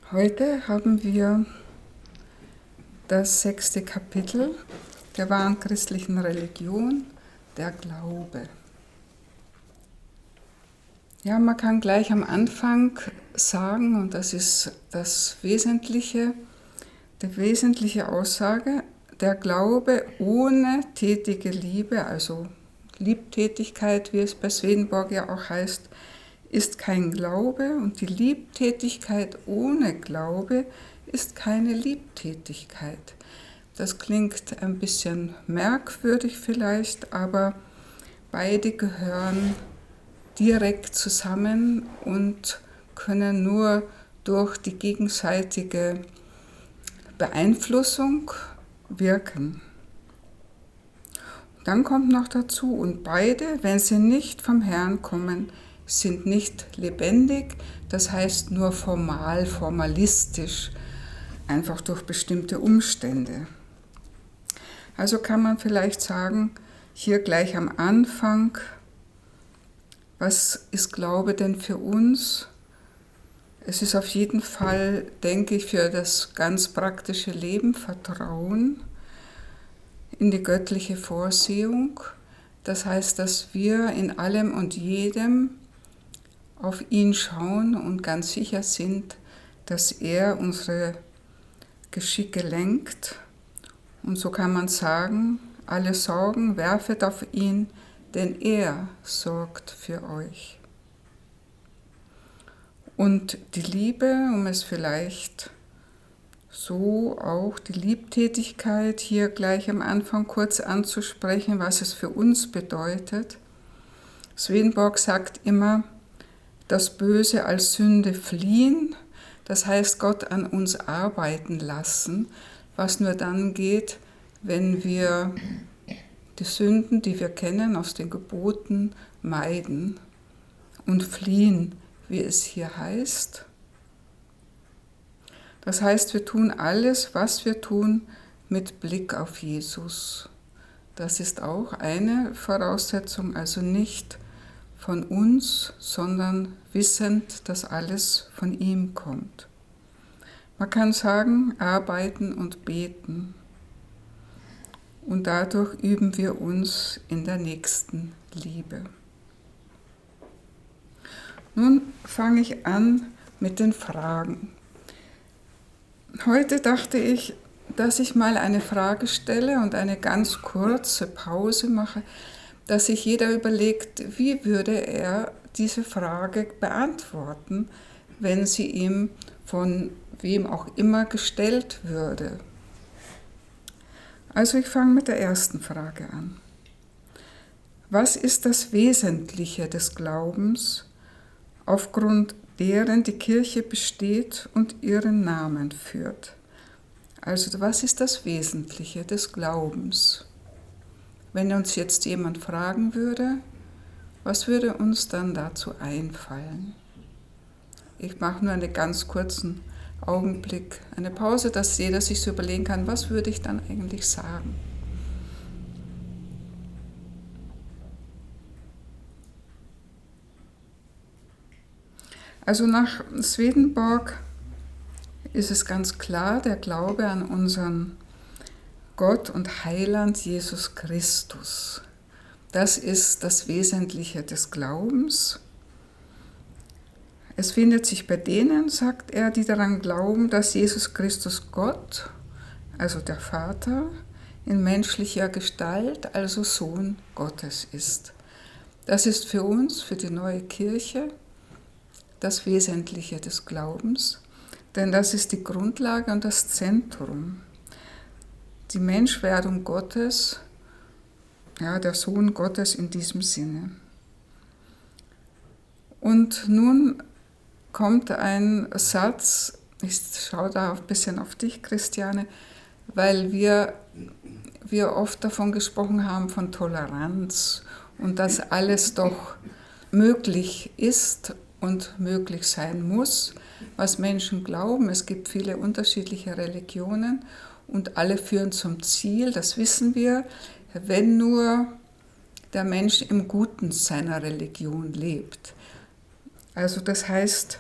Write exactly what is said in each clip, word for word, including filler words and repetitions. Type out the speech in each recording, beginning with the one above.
Heute haben wir das sechste Kapitel der wahren christlichen Religion, der Glaube. Ja, man kann gleich am Anfang sagen, und das ist das Wesentliche, die wesentliche Aussage, der Glaube ohne tätige Liebe, also Liebtätigkeit, wie es bei Swedenborg ja auch heißt, ist kein Glaube, und die Liebtätigkeit ohne Glaube ist keine Liebtätigkeit. Das klingt ein bisschen merkwürdig vielleicht, aber beide gehören direkt zusammen und können nur durch die gegenseitige Beeinflussung wirken. Dann kommt noch dazu, und beide, wenn sie nicht vom Herrn kommen, sind nicht lebendig, das heißt nur formal, formalistisch, einfach durch bestimmte Umstände. Also kann man vielleicht sagen, hier gleich am Anfang, was ist Glaube denn für uns? Es ist auf jeden Fall, denke ich, für das ganz praktische Leben Vertrauen in die göttliche Vorsehung. Das heißt, dass wir in allem und jedem auf ihn schauen und ganz sicher sind, dass er unsere Geschicke lenkt. Und so kann man sagen, alle Sorgen werfet auf ihn, denn er sorgt für euch. Und die Liebe, um es vielleicht so auch die Liebtätigkeit hier gleich am Anfang kurz anzusprechen, was es für uns bedeutet. Swedenborg sagt immer, das Böse als Sünde fliehen, das heißt Gott an uns arbeiten lassen, was nur dann geht, wenn wir die Sünden, die wir kennen aus den Geboten, meiden und fliehen, wie es hier heißt. Das heißt, wir tun alles, was wir tun, mit Blick auf Jesus. Das ist auch eine Voraussetzung, also nicht von uns, sondern wissend, dass alles von ihm kommt. Man kann sagen, arbeiten und beten. Und dadurch üben wir uns in der nächsten Liebe. Nun fange ich an mit den Fragen. Heute dachte ich, dass ich mal eine Frage stelle und eine ganz kurze Pause mache, dass sich jeder überlegt, wie würde er diese Frage beantworten, wenn sie ihm von wem auch immer gestellt würde. Also ich fange mit der ersten Frage an. Was ist das Wesentliche des Glaubens, aufgrund deren die Kirche besteht und ihren Namen führt? Also was ist das Wesentliche des Glaubens? Wenn uns jetzt jemand fragen würde, was würde uns dann dazu einfallen? Ich mache nur einen ganz kurzen Augenblick, eine Pause, dass jeder sich so überlegen kann, was würde ich dann eigentlich sagen? Also nach Swedenborg ist es ganz klar, der Glaube an unseren Gott und Heiland Jesus Christus. Das ist das Wesentliche des Glaubens. Es findet sich bei denen, sagt er, die daran glauben, dass Jesus Christus Gott, also der Vater, in menschlicher Gestalt, also Sohn Gottes ist. Das ist für uns, für die neue Kirche, das Wesentliche des Glaubens, denn das ist die Grundlage und das Zentrum. Die Menschwerdung Gottes, ja, der Sohn Gottes in diesem Sinne. Und nun kommt ein Satz, ich schaue da ein bisschen auf dich, Christiane, weil wir, wir oft davon gesprochen haben, von Toleranz und dass alles doch möglich ist und möglich sein muss, was Menschen glauben. Es gibt viele unterschiedliche Religionen und alle führen zum Ziel, das wissen wir, wenn nur der Mensch im Guten seiner Religion lebt. Also das heißt,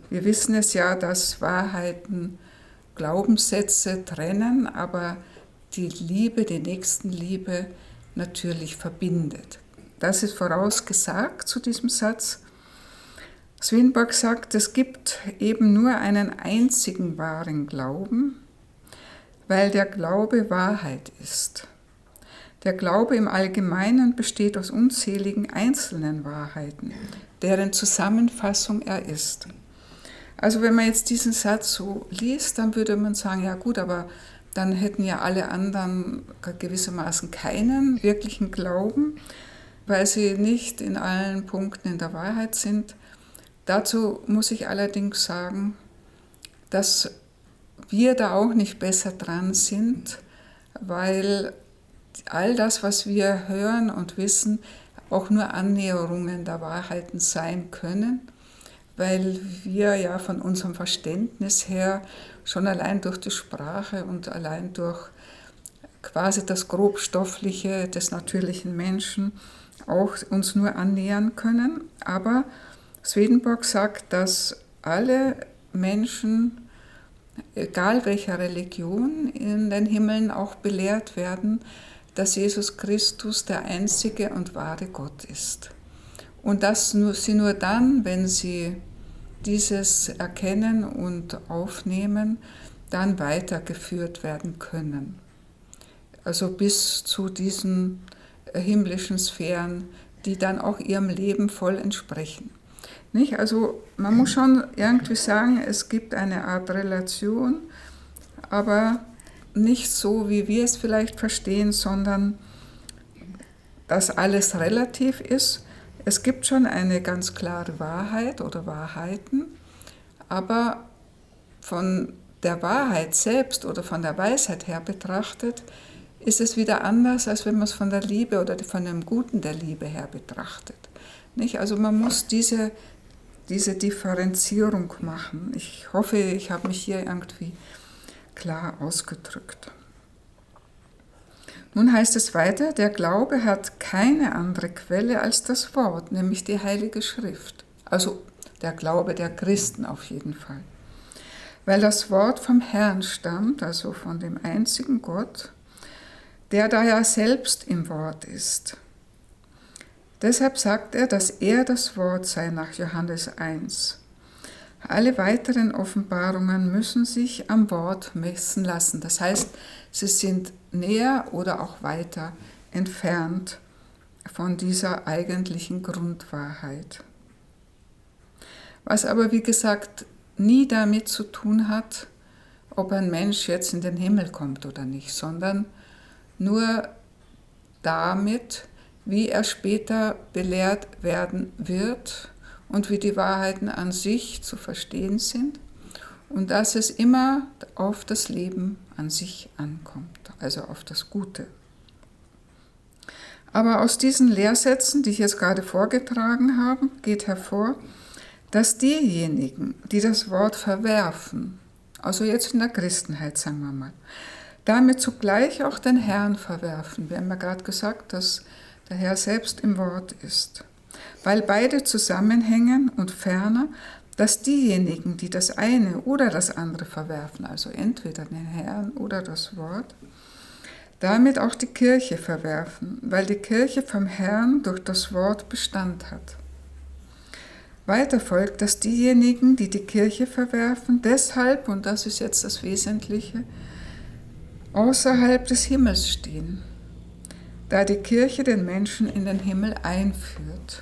Wir wissen es ja, dass Wahrheiten Glaubenssätze trennen, aber die Liebe, die Nächstenliebe natürlich verbindet. Das ist vorausgesagt zu diesem Satz. Swedenborg sagt, es gibt eben nur einen einzigen wahren Glauben, weil der Glaube Wahrheit ist. Der Glaube im Allgemeinen besteht aus unzähligen einzelnen Wahrheiten, deren Zusammenfassung er ist. Also wenn man jetzt diesen Satz so liest, dann würde man sagen, ja gut, aber dann hätten ja alle anderen gewissermaßen keinen wirklichen Glauben, weil sie nicht in allen Punkten in der Wahrheit sind. Dazu muss ich allerdings sagen, dass wir da auch nicht besser dran sind, weil all das, was wir hören und wissen, auch nur Annäherungen der Wahrheiten sein können, weil wir ja von unserem Verständnis her schon allein durch die Sprache und allein durch quasi das Grobstoffliche des natürlichen Menschen auch uns nur annähern können. Aber Swedenborg sagt, dass alle Menschen, egal welcher Religion, in den Himmeln auch belehrt werden, dass Jesus Christus der einzige und wahre Gott ist. Und dass nur, sie nur dann, wenn sie dieses erkennen und aufnehmen, dann weitergeführt werden können. Also bis zu diesen himmlischen Sphären, die dann auch ihrem Leben voll entsprechen. Nicht? Also man muss schon irgendwie sagen, es gibt eine Art Relation, aber nicht so, wie wir es vielleicht verstehen, sondern dass alles relativ ist. Es gibt schon eine ganz klare Wahrheit oder Wahrheiten, aber von der Wahrheit selbst oder von der Weisheit her betrachtet, ist es wieder anders, als wenn man es von der Liebe oder von dem Guten der Liebe her betrachtet. Nicht? Also man muss diese, diese Differenzierung machen. Ich hoffe, ich habe mich hier irgendwie klar ausgedrückt. Nun heißt es weiter, der Glaube hat keine andere Quelle als das Wort, nämlich die Heilige Schrift. Also der Glaube der Christen auf jeden Fall. Weil das Wort vom Herrn stammt, also von dem einzigen Gott, der da ja selbst im Wort ist. Deshalb sagt er, dass er das Wort sei nach Johannes eins. Alle weiteren Offenbarungen müssen sich am Wort messen lassen. Das heißt, sie sind näher oder auch weiter entfernt von dieser eigentlichen Grundwahrheit. Was aber, wie gesagt, nie damit zu tun hat, ob ein Mensch jetzt in den Himmel kommt oder nicht, sondern nur damit, wie er später belehrt werden wird und wie die Wahrheiten an sich zu verstehen sind und dass es immer auf das Leben an sich ankommt, also auf das Gute. Aber aus diesen Lehrsätzen, die ich jetzt gerade vorgetragen habe, geht hervor, dass diejenigen, die das Wort verwerfen, also jetzt in der Christenheit sagen wir mal, damit zugleich auch den Herrn verwerfen. Wir haben ja gerade gesagt, dass der Herr selbst im Wort ist. Weil beide zusammenhängen und ferner, dass diejenigen, die das eine oder das andere verwerfen, also entweder den Herrn oder das Wort, damit auch die Kirche verwerfen, weil die Kirche vom Herrn durch das Wort Bestand hat. Weiter folgt, dass diejenigen, die die Kirche verwerfen, deshalb, und das ist jetzt das Wesentliche, außerhalb des Himmels stehen, da die Kirche den Menschen in den Himmel einführt.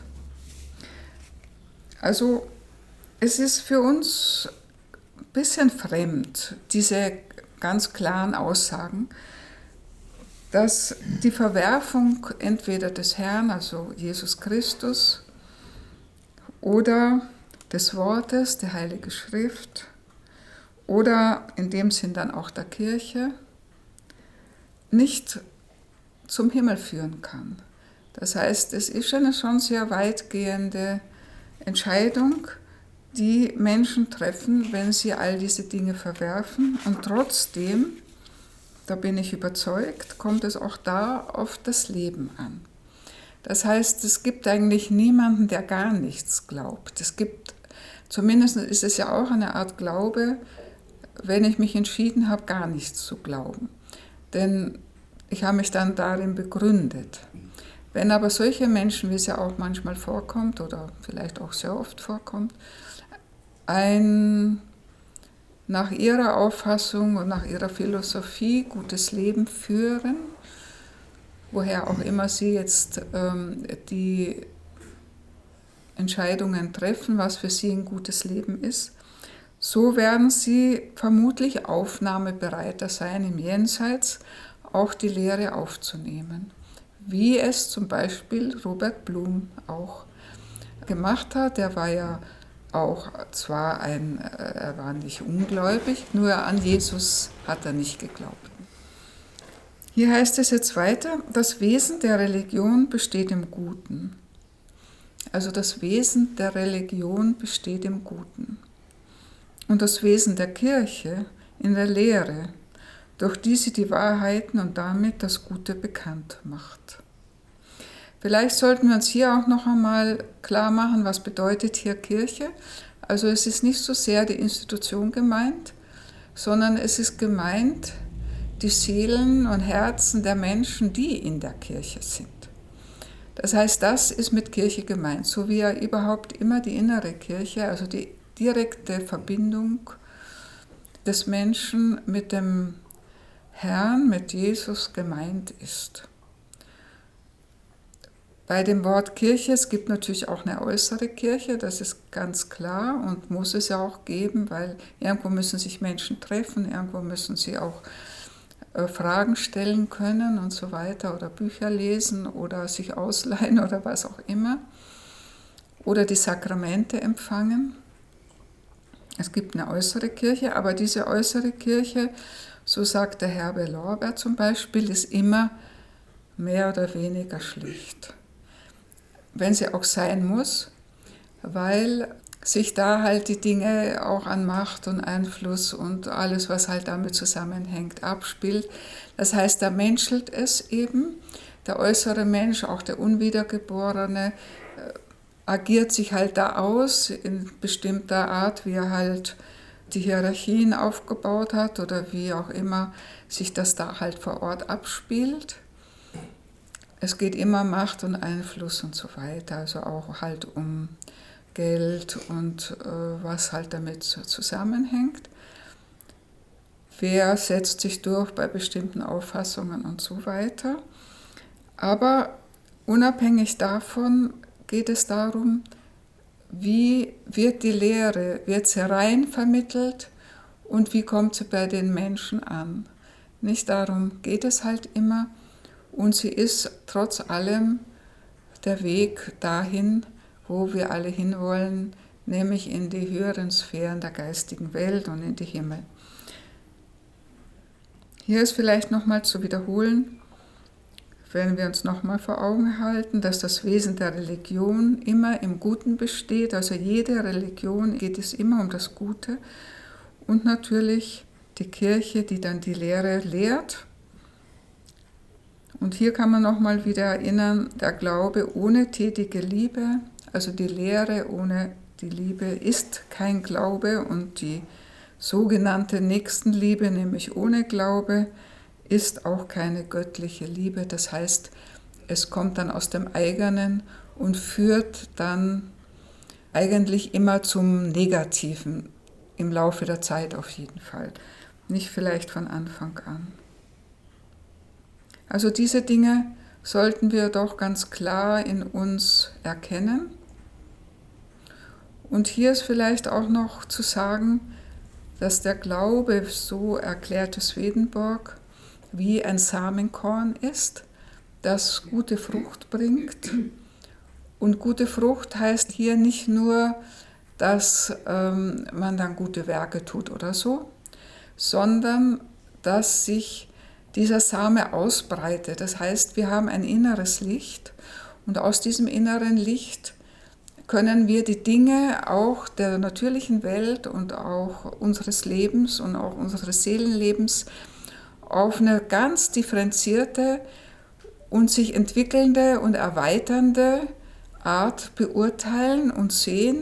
Also es ist für uns ein bisschen fremd, diese ganz klaren Aussagen, dass die Verwerfung entweder des Herrn, also Jesus Christus, oder des Wortes, der Heilige Schrift, oder in dem Sinn dann auch der Kirche, nicht zum Himmel führen kann. Das heißt, es ist eine schon sehr weitgehende Entscheidung, die Menschen treffen, wenn sie all diese Dinge verwerfen. Und trotzdem, da bin ich überzeugt, kommt es auch da auf das Leben an. Das heißt, es gibt eigentlich niemanden, der gar nichts glaubt. Es gibt Zumindest ist es ja auch eine Art Glaube, wenn ich mich entschieden habe, gar nichts zu glauben. Denn ich habe mich dann darin begründet. Wenn aber solche Menschen, wie es ja auch manchmal vorkommt oder vielleicht auch sehr oft vorkommt, ein nach ihrer Auffassung und nach ihrer Philosophie gutes Leben führen, woher auch immer sie jetzt ähm, die Entscheidungen treffen, was für sie ein gutes Leben ist, so werden sie vermutlich aufnahmebereiter sein im Jenseits, auch die Lehre aufzunehmen. Wie es zum Beispiel Robert Blum auch gemacht hat. Der war ja auch zwar ein, er war nicht ungläubig, nur an Jesus hat er nicht geglaubt. Hier heißt es jetzt weiter, das Wesen der Religion besteht im Guten. Also das Wesen der Religion besteht im Guten. Und das Wesen der Kirche in der Lehre, durch die sie die Wahrheiten und damit das Gute bekannt macht. Vielleicht sollten wir uns hier auch noch einmal klar machen, was bedeutet hier Kirche. Also es ist nicht so sehr die Institution gemeint, sondern es ist gemeint die Seelen und Herzen der Menschen, die in der Kirche sind. Das heißt, das ist mit Kirche gemeint, so wie ja überhaupt immer die innere Kirche, also die direkte Verbindung des Menschen mit dem Herrn, mit Jesus gemeint ist. Bei dem Wort Kirche, es gibt natürlich auch eine äußere Kirche, das ist ganz klar und muss es ja auch geben, weil irgendwo müssen sich Menschen treffen, irgendwo müssen sie auch äh, Fragen stellen können und so weiter oder Bücher lesen oder sich ausleihen oder was auch immer oder die Sakramente empfangen. Es gibt eine äußere Kirche, aber diese äußere Kirche, so sagt der Herbert Lorber zum Beispiel, ist immer mehr oder weniger schlicht. Wenn sie auch sein muss, weil sich da halt die Dinge auch an Macht und Einfluss und alles, was halt damit zusammenhängt, abspielt. Das heißt, da menschelt es eben, der äußere Mensch, auch der Unwiedergeborene, agiert sich halt da aus in bestimmter Art, wie er halt die Hierarchien aufgebaut hat oder wie auch immer sich das da halt vor Ort abspielt. Es geht immer Macht und Einfluss und so weiter, also auch halt um Geld und äh, was halt damit zusammenhängt. Wer setzt sich durch bei bestimmten Auffassungen und so weiter. Aber unabhängig davon geht es darum, wie wird die Lehre, wird sie rein vermittelt und wie kommt sie bei den Menschen an. Nicht darum geht es halt immer. Und sie ist trotz allem der Weg dahin, wo wir alle hinwollen, nämlich in die höheren Sphären der geistigen Welt und in die Himmel. Hier ist vielleicht nochmal zu wiederholen, wenn wir uns nochmal vor Augen halten, dass das Wesen der Religion immer im Guten besteht. Also jede Religion geht es immer um das Gute. Und natürlich die Kirche, die dann die Lehre lehrt. Und hier kann man nochmal wieder erinnern, der Glaube ohne tätige Liebe, also die Lehre ohne die Liebe ist kein Glaube und die sogenannte Nächstenliebe, nämlich ohne Glaube, ist auch keine göttliche Liebe. Das heißt, es kommt dann aus dem eigenen und führt dann eigentlich immer zum Negativen, im Laufe der Zeit auf jeden Fall, nicht vielleicht von Anfang an. Also diese Dinge sollten wir doch ganz klar in uns erkennen. Und hier ist vielleicht auch noch zu sagen, dass der Glaube, so erklärte Swedenborg, wie ein Samenkorn ist, das gute Frucht bringt. Und gute Frucht heißt hier nicht nur, dass ähm, man dann gute Werke tut oder so, sondern dass sich dieser Same ausbreitet. Das heißt, wir haben ein inneres Licht und aus diesem inneren Licht können wir die Dinge auch der natürlichen Welt und auch unseres Lebens und auch unseres Seelenlebens auf eine ganz differenzierte und sich entwickelnde und erweiternde Art beurteilen und sehen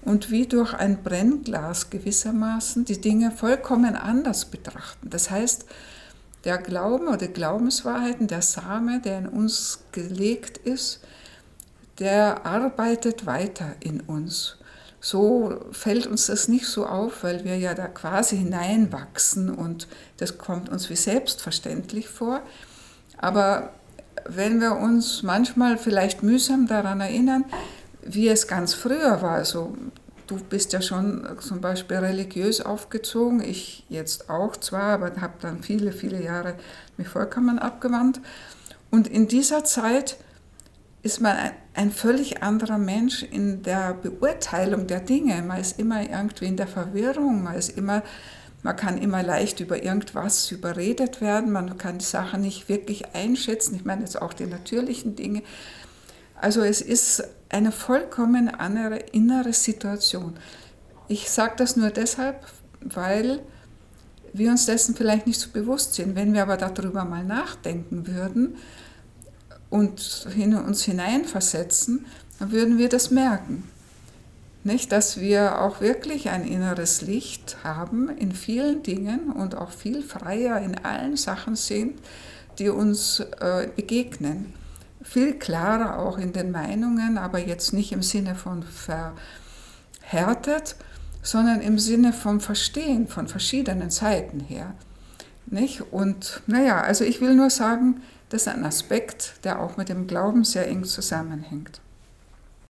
und wie durch ein Brennglas gewissermaßen die Dinge vollkommen anders betrachten. Das heißt, der Glauben oder die Glaubenswahrheiten, der Same, der in uns gelegt ist, der arbeitet weiter in uns. So fällt uns das nicht so auf, weil wir ja da quasi hineinwachsen und das kommt uns wie selbstverständlich vor. Aber wenn wir uns manchmal vielleicht mühsam daran erinnern, wie es ganz früher war, also du bist ja schon zum Beispiel religiös aufgezogen, ich jetzt auch zwar, aber habe dann viele, viele Jahre mich vollkommen abgewandt. Und in dieser Zeit ist man ein, ein völlig anderer Mensch in der Beurteilung der Dinge. Man ist immer irgendwie in der Verwirrung, man ist immer, man kann immer leicht über irgendwas überredet werden, man kann die Sache nicht wirklich einschätzen, ich meine jetzt auch die natürlichen Dinge. Also es ist eine vollkommen andere innere Situation. Ich sage das nur deshalb, weil wir uns dessen vielleicht nicht so bewusst sind. Wenn wir aber darüber mal nachdenken würden und in uns hineinversetzen, dann würden wir das merken. Nicht, dass wir auch wirklich ein inneres Licht haben in vielen Dingen und auch viel freier in allen Sachen sind, die uns äh, begegnen. Viel klarer auch in den Meinungen, aber jetzt nicht im Sinne von verhärtet, sondern im Sinne vom Verstehen von verschiedenen Seiten her. Nicht? Und naja, also ich will nur sagen, das ist ein Aspekt, der auch mit dem Glauben sehr eng zusammenhängt.